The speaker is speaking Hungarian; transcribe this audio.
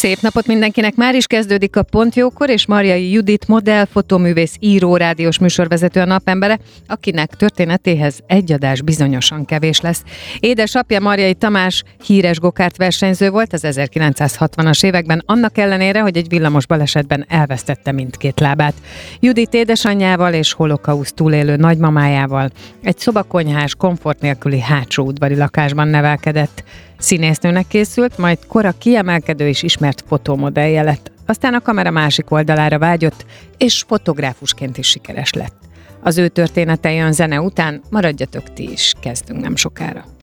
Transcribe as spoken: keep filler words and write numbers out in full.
Szép napot mindenkinek! Már is kezdődik a Pontjókor, és Marjai Judit modell, fotóművész, író, rádiós műsorvezető a napembere, akinek történetéhez egy adás bizonyosan kevés lesz. Édesapja Marjai Tamás híres gokárt versenyző volt az ezerkilencszázhatvanas években, annak ellenére, hogy egy villamos balesetben elvesztette mindkét lábát. Judit édesanyjával és holokauszt túlélő nagymamájával egy szobakonyhás, komfort nélküli hátsó udvari lakásban nevelkedett. Színésznőnek készült, majd kora kiemelkedő és ismert fotómodellje lett. Aztán a kamera másik oldalára vágyott, és fotográfusként is sikeres lett. Az ő története jön zene után, maradjatok ti is, kezdünk nem sokára.